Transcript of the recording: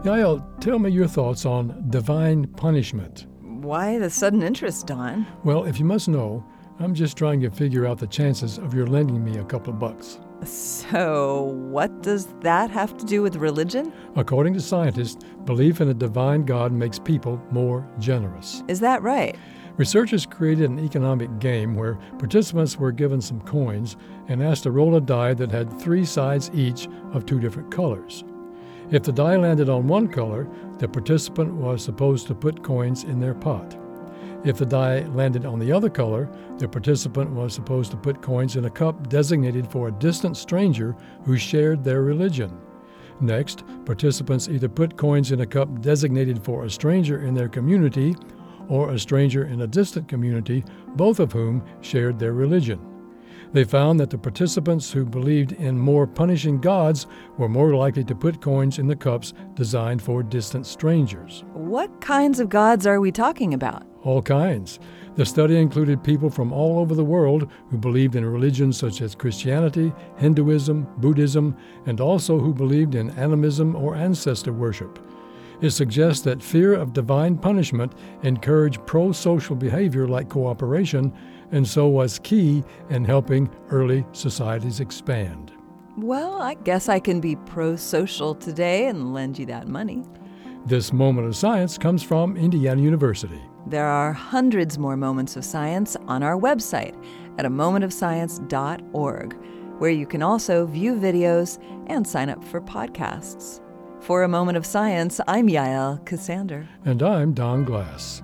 Yael, tell me your thoughts on divine punishment. Why the sudden interest, Don? Well, if you must know, I'm just trying to figure out the chances of your lending me a couple of bucks. So, what does that have to do with religion? According to scientists, belief in a divine God makes people more generous. Is that right? Researchers created an economic game where participants were given some coins and asked to roll a die that had 3 sides each of 2 different colors. If the die landed on one color, the participant was supposed to put coins in their pot. If the die landed on the other color, the participant was supposed to put coins in a cup designated for a distant stranger who shared their religion. Next, participants either put coins in a cup designated for a stranger in their community or a stranger in a distant community, both of whom shared their religion. They found that the participants who believed in more punishing gods were more likely to put coins in the cups designed for distant strangers. What kinds of gods are we talking about? All kinds. The study included people from all over the world who believed in religions such as Christianity, Hinduism, Buddhism, and also who believed in animism or ancestor worship. It suggests that fear of divine punishment encouraged pro-social behavior like cooperation, and so was key in helping early societies expand. Well, I guess I can be pro-social today and lend you that money. This moment of science comes from Indiana University. There are hundreds more moments of science on our website at amomentofscience.org, where you can also view videos and sign up for podcasts. For A Moment of Science, I'm Yael Ksander. And I'm Don Glass.